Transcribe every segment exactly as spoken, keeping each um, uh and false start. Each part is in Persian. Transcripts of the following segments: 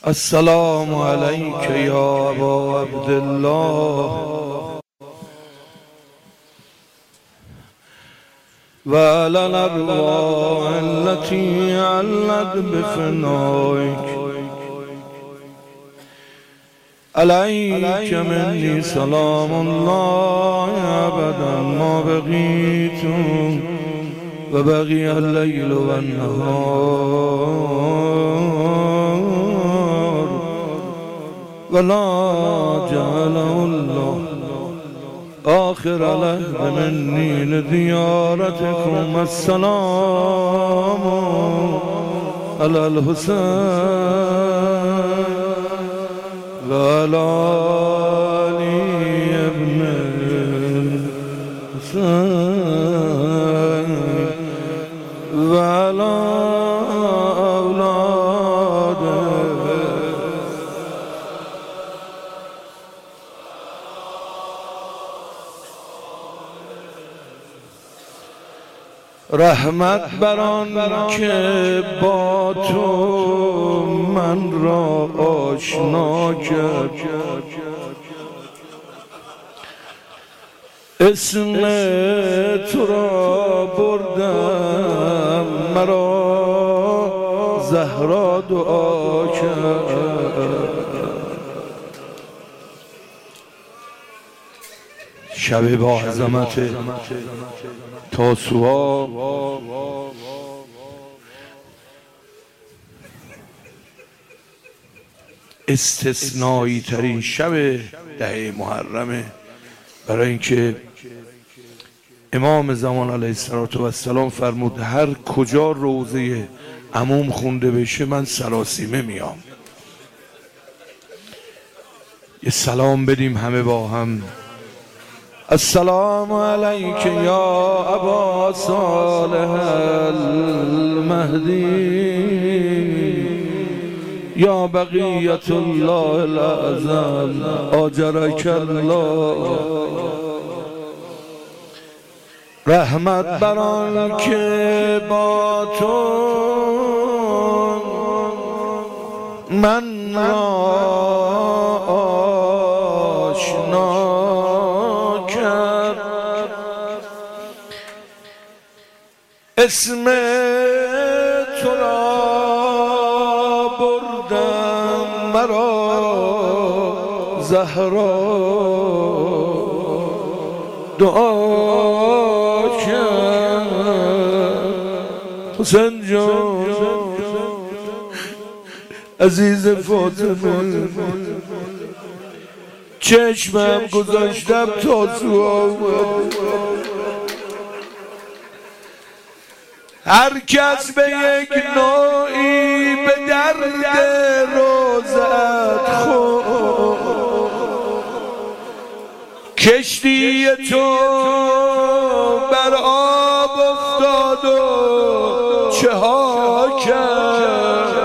السلام عليك يا أبا عبد الله وعلى الأرواح التي علت بفنائك عليك مني سلام الله أبدا ما بقيت وبقي الليل والنهار ولا جعله الله آخر لحظة مني لزيارتكم. السلام على الحسين وعلى علي ابن الحسين وعلى أولاده رحمت بر آن که با تو من را آشنا کرد، اسم تو را بردم مرا زهرا دعا کرد. شب با عظمت تاسوعا استثنایی ترین شب ده محرمه، برای اینکه امام زمان علیه السلام فرمود هر کجا روضه عموم خونده بشه من سراسیمه میام. یه سلام بدیم همه با هم. السلام علیک یا ابا صالح المهدی یا بقیت الله الاعظم آجرک الله. رحمت بر آن که با تو من را آشنا کرد، اسم تو را بردم مرا زهرا دعا کرد. حسین جان عزیز فاطمه چشمم گذاشتم تاسوعا اومد، هر کس به یک نوعی به درد روزت خورد، کشتی تو بر آب افتاد و چه ها کرد.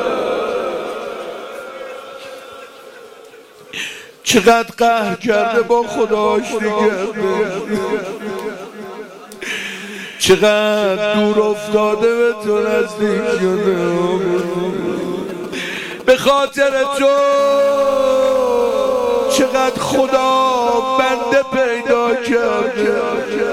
چقدر قهر کرده با خدا آشتی کرده، چقدر دور افتاده به تو نزدیک شده، به خاطر تو چقدر خدا بنده پیدا کرده.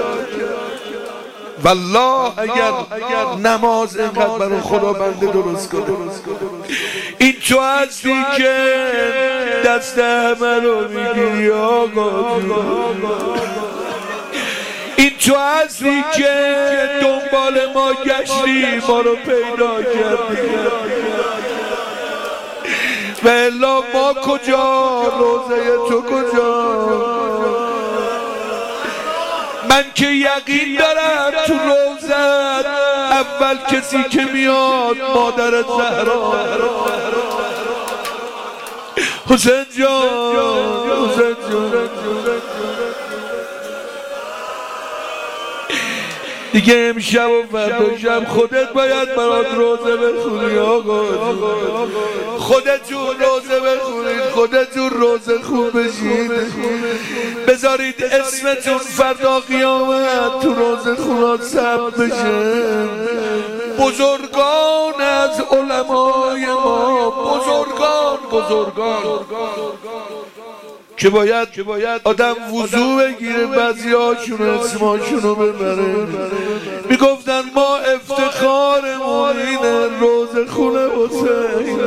والله اگر نماز اینقدر برای خدا بنده درست کنه، این تو هستی که دست همه رو میگیری آقا، این تو هستی که دنبال ما گشتی ما رو پیدا کردی، و الا ما کجا، روزه تو کجا؟ من که یقین دارم تو روزت اول کسی که میاد مادرت زهرا. حسین جان حسین جان دیگه امشب و فردا شب خودت باید برات روزه بخونی آقا، خودتون روزه بخونید، خودتون روزه خوب بشید، بذارید اسمتون فردا قیامت تو روزه خونات ثبت بشه. بزرگان از علمای ما، بزرگان بزرگان که باید آدم وضو بگیره، بعضی هاشون اسماشون رو ببره، میگفتن ما افتخارمون اینه روز خونه حسین.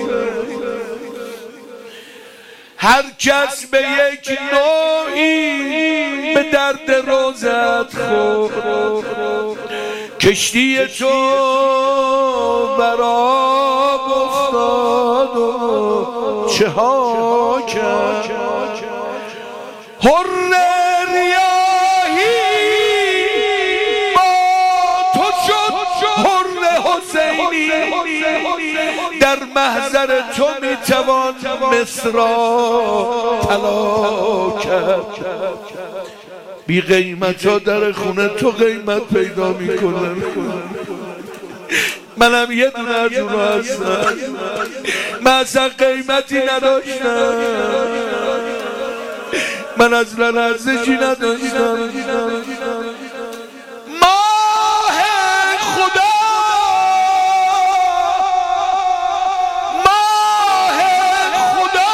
هر کس به یک نوعی به درد روزت خورد، کشتی تو برآب افتاد و چه ها کرد. حر ریاحی با تو شد حر حسینی، در محضر تو میتوان مصر را طلا کرد. بی قیمت ها در خونه تو قیمت پیدا میکنن. منم یه دونه از اونو هستم، من اصلا قیمتی نداشتم، من اصلا ارزشی نداشتم. ماه خدا ماه خدا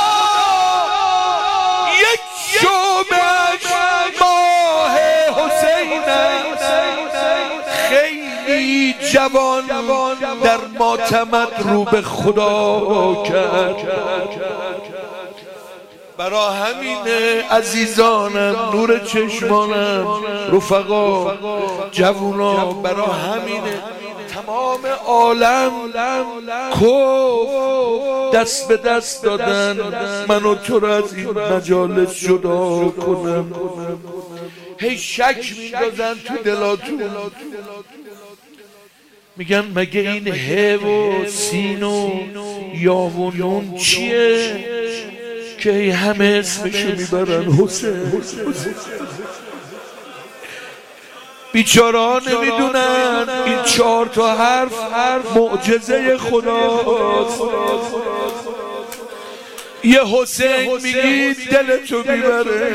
یک شعبه‌اش ماه حسین است. خیلی جوان در ماتمت رو به خدا کرد. برا همینه عزیزانم، نور چشمانم، رفقا، جوونا، برا همینه تمام عالم کف دست به دست دادن من و تو را از این مجالس جدا کنم. هی شک میندازن تو دلاتون، میگن مگه این ه و سین و یا و نون چیه که همه اسمشو میبرن حسین. بیچاره ها نمیدونن این چهار تا حرف معجزه خداست. یه حسین میگی دلتو میبره.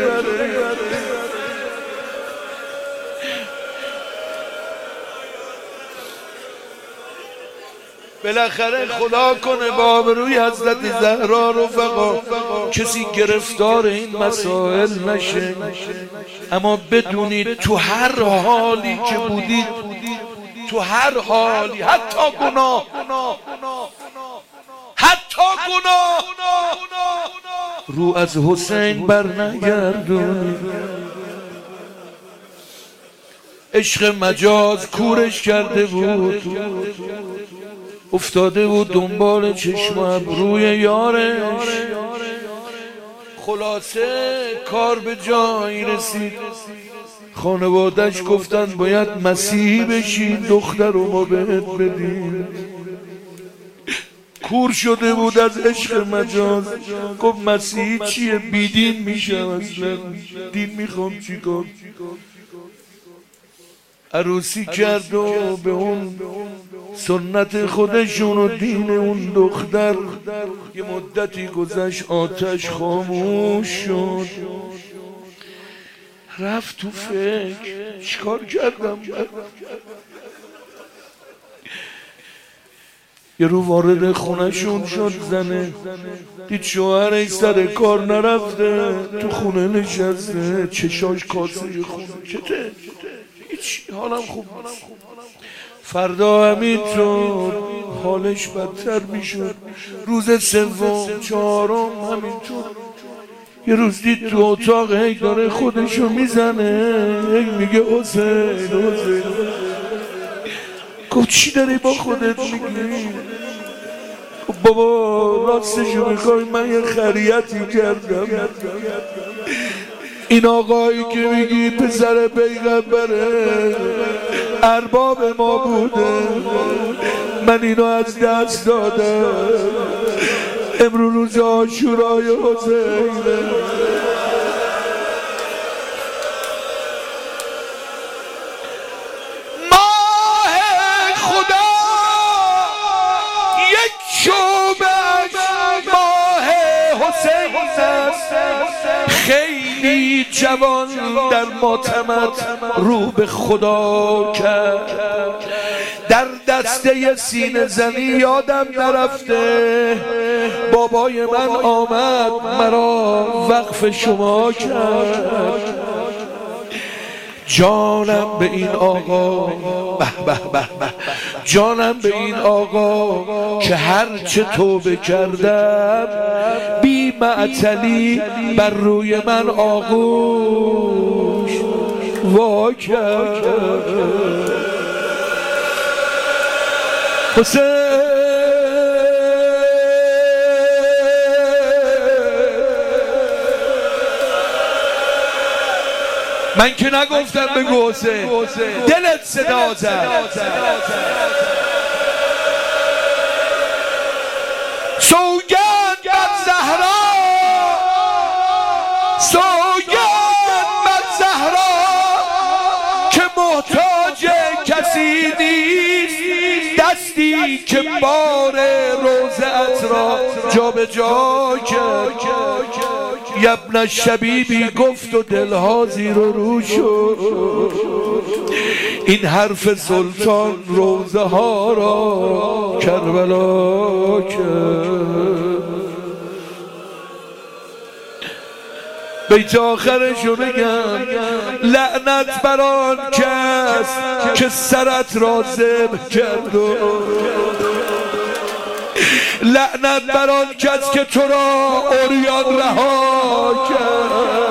بالاخره خدا کنه با آبروی حضرت زهرا رفقا کسی گرفتار این مسائل نشه، اما بدونید تو هر حالی که بودید، تو هر حالی، حتی گناه، حتی گناه رو از حسین بر نگردونید. عشق مجاز کورش کرده بود، افتاده بود دنبال چشم و ابروی یارش. خلاصه کار به جایی رسید، خانوادش گفتن باید مسیحی بشی، دختر رو ما بهت بدیم. کور شده بود از عشق مجاز، گفت مسیحی چیه، بیدین میشم، اصلا دین میخوام چیکار. عروسی کرد و به اون سنت خودشون و دین اون دختر. یه مدتی گذشت، آتش خاموش شد، رفت تو فکر چیکار کردم. یه رو وارد خونهشون شد، زنه دید شوهرش سر کار نرفته، تو خونه نشسته، چشاش کاسه خونه. چته؟ هیچ، حالم خوب نیست. فردا همینطور حالش بدتر میشد، روز سوم چهارم همینطور. یه روز دید تو اتاق هی داره خودشو میزنه، هی میگه حسین حسین. گفت چی داری با خودت میگی؟ بابا راستشو میخوای من یه خریتی کردم. این آقایی که میگی پسر پیغمبره، ارباب ما بوده، من اینو از دست دادم. امروز روز عاشورای حسینه. ماه خدا یک شعبه‌اش ماه حسین است. خیلی جوان در ماتمت رو به خدا کرد، در دسته سینه زنی یادم نرفته بابای من آمد مرا وقف شما کرد. جانم به این آقا، به به به به، جانم به این آقا که هرچه توبه کردم بی معطلی بر روی من آغوش وا کرد. حسین من که نگفتم بگو حسین، دلت صدا زد. سوگند بر زهرا، سوگند بر زهرا که محتاج کسی نیست، دستی که بار روضه‌ات را جا به جا کرد. یبن الشبیبی گفت و دلها زیر و رو شد، این حرف سلطان روضه ها را کربلا کرد. بیت آخرشو بگم، لعنت بر آن کس که سرت را ذبح کرد و لعنت بر آن کس که تو را عریان رها کرد.